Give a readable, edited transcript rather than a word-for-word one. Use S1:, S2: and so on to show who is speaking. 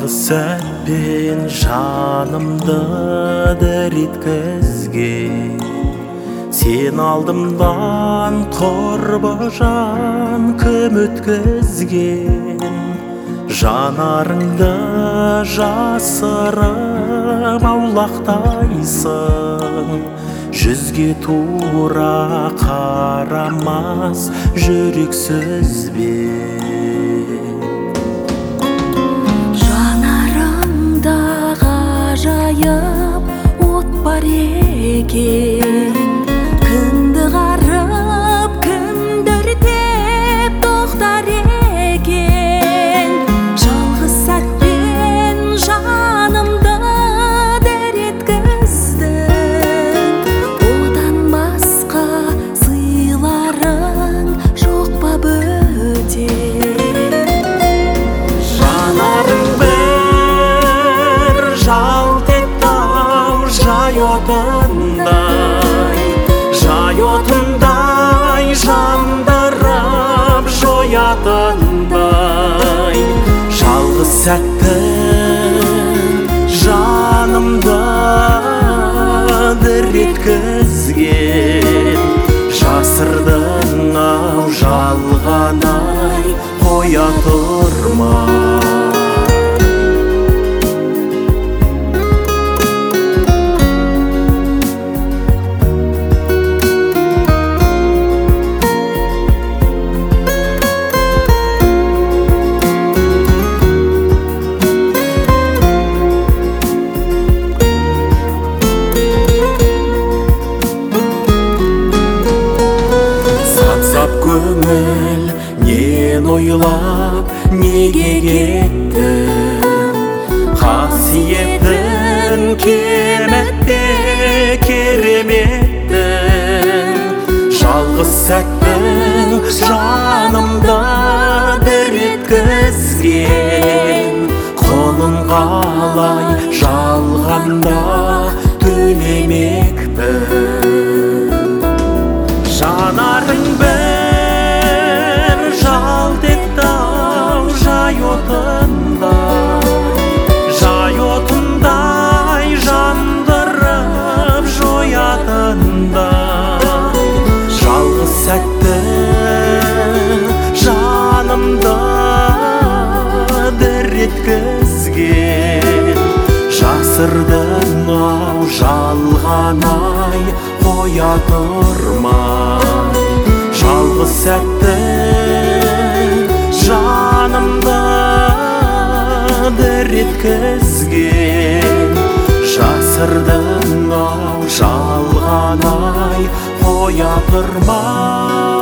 S1: сәтпен жанымды дір еткізген, сен алдымдан құрбы жан кім өткізген. Жанарыңды жасырып аулақтайсың, жүзге тура қарамас жүрек сөзбен.
S2: Жанарыңда ғажайып от бар екен, кімді қарып кімді өртеп тоқтар екен. Жалғыз сәтпен жанымды дір еткіздің, одан басқа сыйларың жоқ па бөтен.
S1: Жанарың бір жалт етті-ау жай отындай, жай отындай жандырып жоятындай. Жалғыз сәттің жанымды дір еткізген, жасырдың-ау жалғанай қоя тұрмай. Көңіл нен ойлап неге кеттің, қасиетін кеметте кереметтің. Жалғыз сәттің жанымды дір еткізген, қолың қалай жалғанда төлемекпін. Жанарың бір жалт етті-ау жай отындай жандырып жоятындай. Жалғыз сәттің жанымды дір еткізген, жасырдың-ау жалғанай қоя тұрмай. Жалғыз сәттің жанымды дір еткізген, жасырдың-ау жалғанай қоя тұрмай.